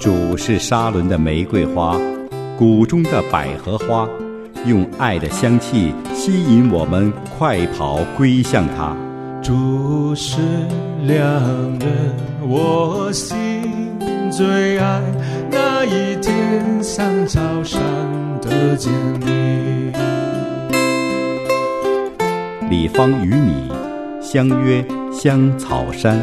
主是沙伦的玫瑰花，谷中的百合花，用爱的香气吸引我们快跑归向他。 主是良人，我心最爱，那一天像草上的坚立。 李芳与你相约香草山。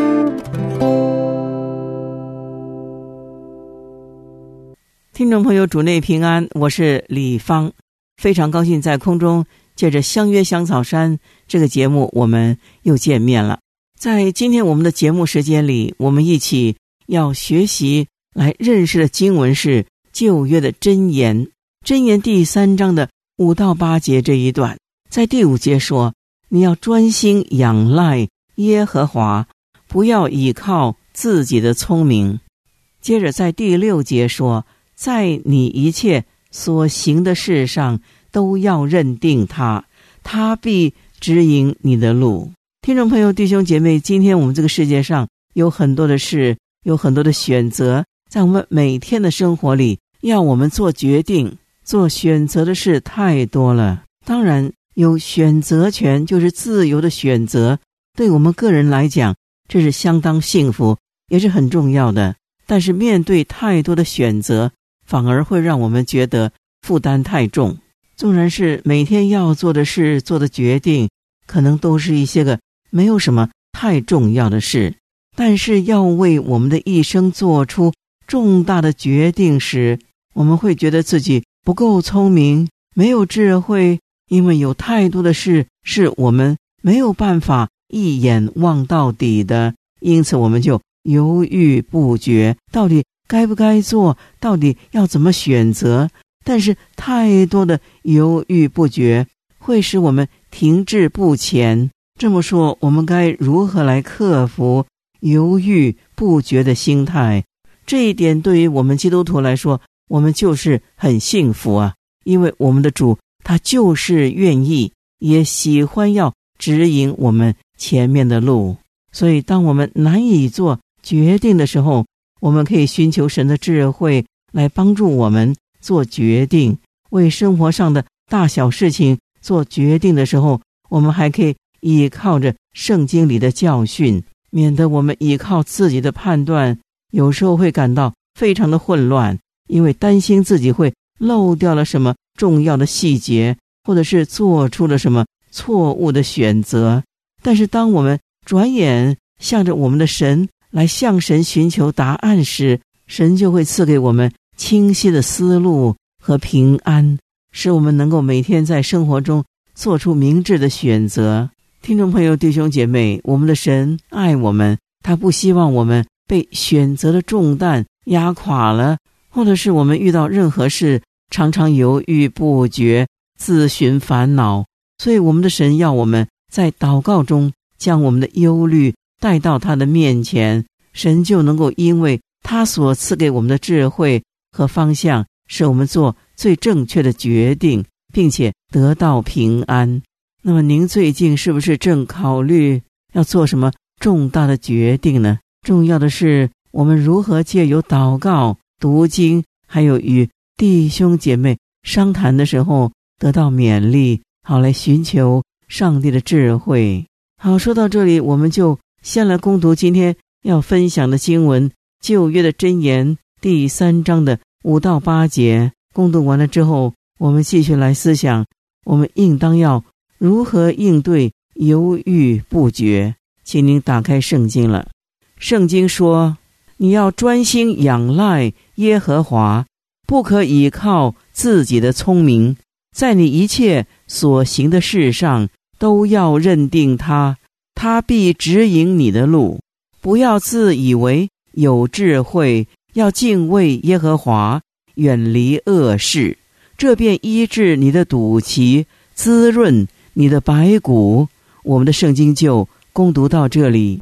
听众朋友，主内平安，我是李芳，非常高兴在空中借着相约香草山这个节目我们又见面了。在今天我们的节目时间里，我们一起要学习来认识的经文是旧约的箴言，箴言第3章的5到8节这一段。在第5节说，你要专心仰赖耶和华，不要倚靠自己的聪明。接着在第6节说，在你一切所行的事上都要认定他，他必指引你的路。听众朋友，弟兄姐妹，今天我们这个世界上有很多的事，有很多的选择，在我们每天的生活里，要我们做决定做选择的事太多了。当然有选择权，就是自由的选择，对我们个人来讲，这是相当幸福，也是很重要的。但是面对太多的选择，反而会让我们觉得负担太重。纵然是每天要做的事，做的决定，可能都是一些个没有什么太重要的事，但是要为我们的一生做出重大的决定时，我们会觉得自己不够聪明，没有智慧，因为有太多的事是我们没有办法一眼望到底的，因此我们就犹豫不决，到底该不该做，到底要怎么选择。但是太多的犹豫不决会使我们停滞不前。这么说，我们该如何来克服犹豫不决的心态？这一点对于我们基督徒来说，我们就是很幸福啊，因为我们的主他就是愿意也喜欢要指引我们前面的路。所以当我们难以做决定的时候，我们可以寻求神的智慧来帮助我们做决定。为生活上的大小事情做决定的时候，我们还可以依靠着圣经里的教训，免得我们依靠自己的判断，有时候会感到非常的混乱，因为担心自己会漏掉了什么重要的细节，或者是做出了什么错误的选择。但是当我们转眼向着我们的神来向神寻求答案时，神就会赐给我们清晰的思路和平安，使我们能够每天在生活中做出明智的选择。听众朋友，弟兄姐妹，我们的神爱我们，他不希望我们被选择的重担压垮了，或者是我们遇到任何事常常犹豫不决，自寻烦恼。所以我们的神要我们在祷告中将我们的忧虑带到他的面前，神就能够因为他所赐给我们的智慧和方向，使我们做最正确的决定，并且得到平安。那么您最近是不是正考虑要做什么重大的决定呢？重要的是我们如何借由祷告、读经，还有与弟兄姐妹商谈的时候得到勉励，好来寻求上帝的智慧。好，说到这里，我们就先来攻读今天要分享的经文，旧约的箴言第3章的5到8节。攻读完了之后，我们继续来思想，我们应当要如何应对犹豫不决。请您打开圣经了。圣经说，你要专心仰赖耶和华，不可倚靠自己的聪明，在你一切所行的事上都要认定他，他必指引你的路。不要自以为有智慧，要敬畏耶和华，远离恶事，这便医治你的肚脐，滋润你的白骨。我们的圣经就攻读到这里。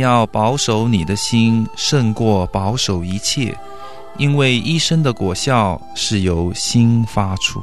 要保守你的心，胜过保守一切，因为一生的果效是由心发出。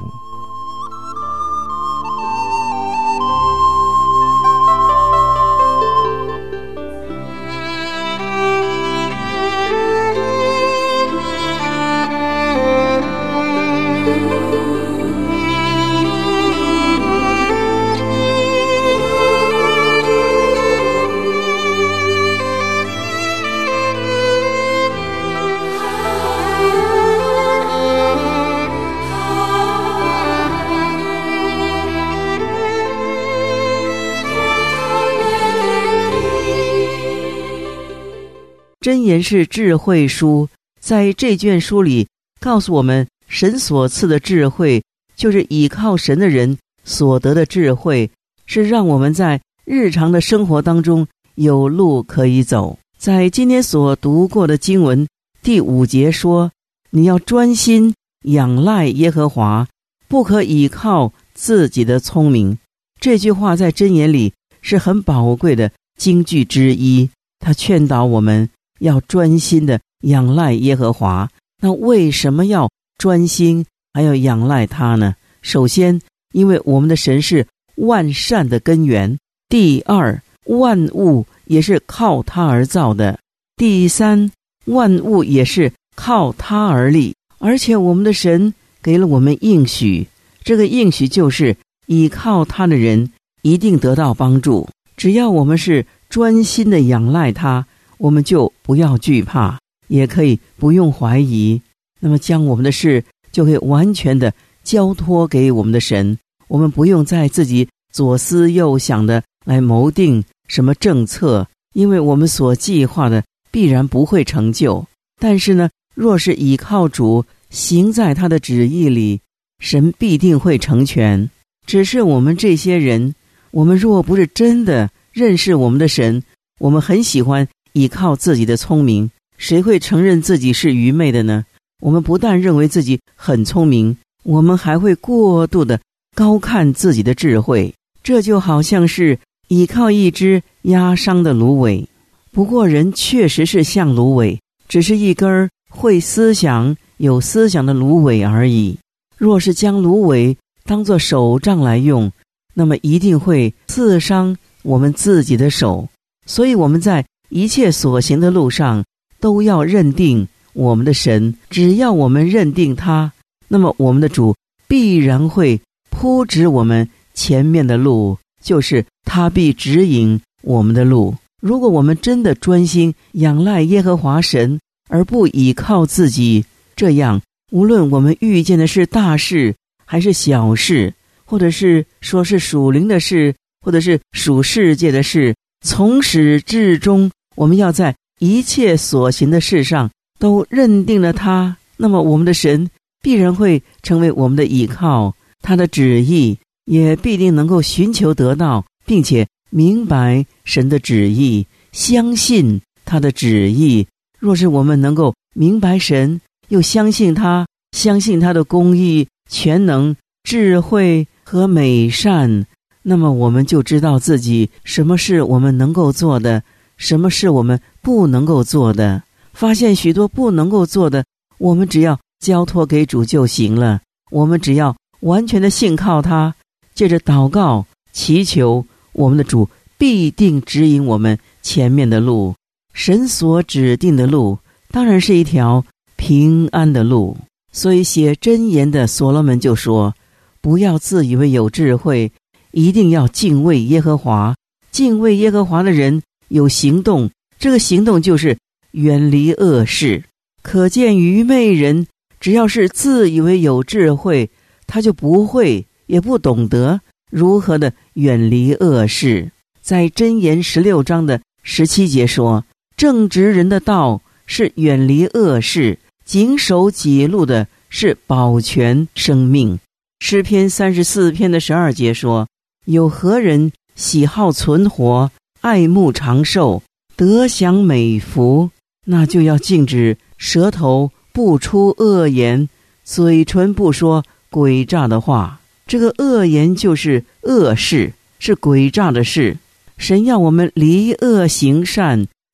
箴言是智慧书，在这卷书里告诉我们，神所赐的智慧就是倚靠神的人所得的智慧，是让我们在日常的生活当中有路可以走。在今天所读过的经文第5节说，你要专心仰赖耶和华，不可倚靠自己的聪明。这句话在箴言里是很宝贵的金句之一，他劝导我们要专心的仰赖耶和华。那为什么要专心还要仰赖他呢？首先，因为我们的神是万善的根源；第二，万物也是靠他而造的；第三，万物也是靠他而立。而且我们的神给了我们应许，这个应许就是倚靠他的人一定得到帮助。只要我们是专心的仰赖他，我们就不要惧怕，也可以不用怀疑，那么将我们的事就可以完全的交托给我们的神。我们不用再自己左思右想的来谋定什么政策，因为我们所计划的必然不会成就。但是呢，若是倚靠主，行在他的旨意里，神必定会成全。只是我们这些人，我们若不是真的认识我们的神，我们很喜欢倚靠自己的聪明，谁会承认自己是愚昧的呢？我们不但认为自己很聪明，我们还会过度的高看自己的智慧。这就好像是倚靠一只压伤的芦苇，不过人确实是像芦苇，只是一根会思想有思想的芦苇而已。若是将芦苇当作手杖来用，那么一定会刺伤我们自己的手。所以我们在一切所行的路上都要认定我们的神，只要我们认定他，那么我们的主必然会铺指我们前面的路，就是他必指引我们的路。如果我们真的专心仰赖耶和华神，而不倚靠自己，这样无论我们遇见的是大事还是小事，或者是说是属灵的事，或者是属世界的事，从始至终我们要在一切所行的事上都认定了他，那么我们的神必然会成为我们的依靠，他的旨意也必定能够寻求得到，并且明白神的旨意，相信他的旨意。若是我们能够明白神，又相信他，相信他的公义、全能、智慧和美善，那么我们就知道自己什么是我们能够做的，什么是我们不能够做的。发现许多不能够做的，我们只要交托给主就行了。我们只要完全的信靠他，借着祷告祈求，我们的主必定指引我们前面的路。神所指定的路当然是一条平安的路。所以写箴言的所罗门就说，不要自以为有智慧，一定要敬畏耶和华。敬畏耶和华的人有行动，这个行动就是远离恶事。可见愚昧人只要是自以为有智慧，他就不会也不懂得如何的远离恶事。在箴言16章的17节说，正直人的道是远离恶事，谨守己路的是保全生命。诗篇34篇的12节说，有何人喜好存活，爱慕长寿，得享美福？那就要禁止舌头不出恶言，嘴唇不说诡诈的话。这个恶言就是恶事，是诡诈的事。神要我们离恶行善，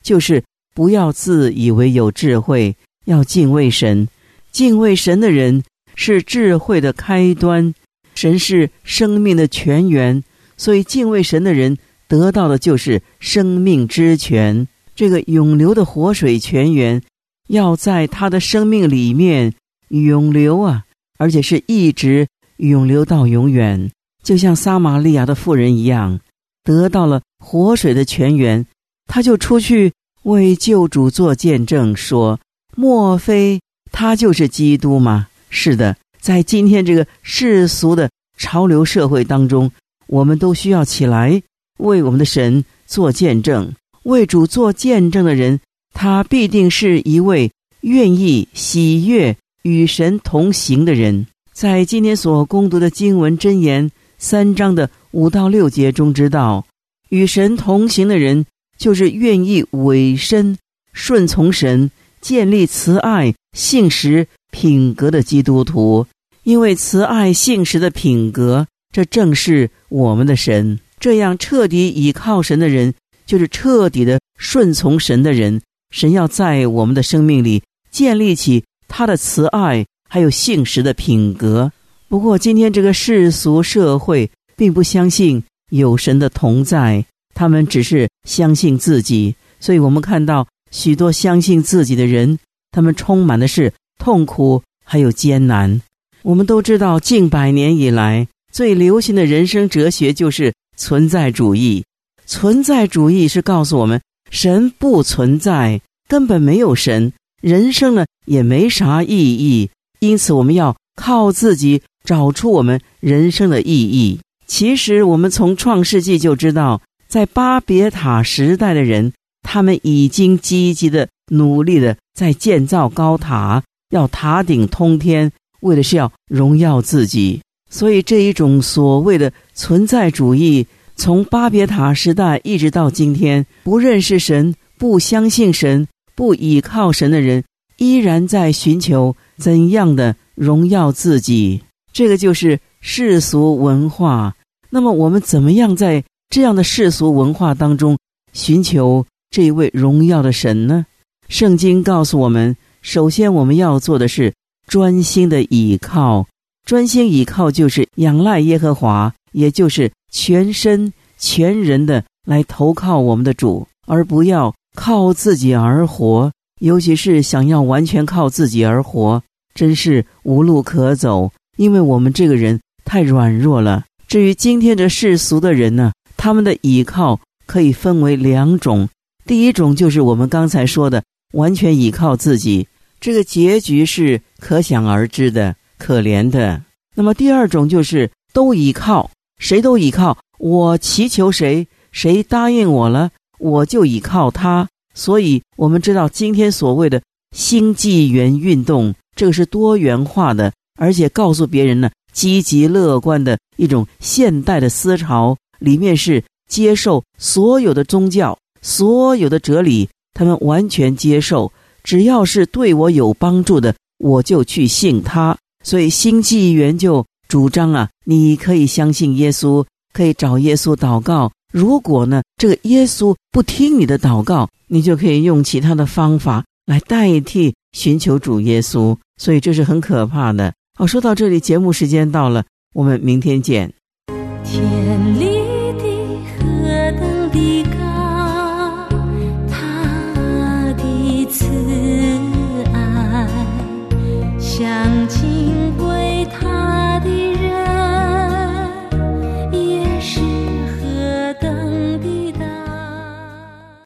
就是不要自以为有智慧，要敬畏神。敬畏神的人是智慧的开端，神是生命的泉源，所以敬畏神的人得到的就是生命之泉。这个永流的活水泉源要在他的生命里面永流啊，而且是一直永流到永远，就像撒玛利亚的妇人一样，得到了活水的泉源，他就出去为救主做见证，说莫非他就是基督吗？是的，在今天这个世俗的潮流社会当中，我们都需要起来为我们的神做见证。为主做见证的人，他必定是一位愿意喜悦与神同行的人。在今天所攻读的经文箴言3章的5到6节中知道，与神同行的人就是愿意委身顺从神，建立慈爱信实品格的基督徒。因为慈爱信实的品格，这正是我们的神。这样彻底倚靠神的人，就是彻底的顺从神的人。神要在我们的生命里建立起他的慈爱还有信实的品格。不过今天这个世俗社会并不相信有神的同在，他们只是相信自己。所以我们看到许多相信自己的人，他们充满的是痛苦还有艰难。我们都知道近100年以来最流行的人生哲学就是存在主义。存在主义是告诉我们神不存在，根本没有神，人生呢也没啥意义，因此我们要靠自己找出我们人生的意义。其实我们从创世纪就知道，在巴别塔时代的人，他们已经积极的努力的在建造高塔，要塔顶通天，为的是要荣耀自己。所以这一种所谓的存在主义，从巴别塔时代一直到今天，不认识神，不相信神，不倚靠神的人，依然在寻求怎样的荣耀自己。这个就是世俗文化。那么我们怎么样在这样的世俗文化当中寻求这一位荣耀的神呢？圣经告诉我们，首先我们要做的是专心的倚靠。专心倚靠就是仰赖耶和华，也就是全身全人的来投靠我们的主，而不要靠自己而活。尤其是想要完全靠自己而活，真是无路可走，因为我们这个人太软弱了。至于今天这世俗的人呢，他们的倚靠可以分为2种。第一种就是我们刚才说的完全倚靠自己，这个结局是可想而知的，可怜的。那么第二种就是都倚靠，谁都倚靠，我祈求谁，谁答应我了，我就倚靠他。所以我们知道今天所谓的新纪元运动，这个是多元化的，而且告诉别人呢积极乐观的一种现代的思潮，里面是接受所有的宗教，所有的哲理，他们完全接受，只要是对我有帮助的，我就去信他。所以新纪元就主张你可以相信耶稣，可以找耶稣祷告，如果呢这个耶稣不听你的祷告，你就可以用其他的方法来代替寻求主耶稣。所以这是很可怕的。说到这里，节目时间到了，我们明天见。 天立地何等的高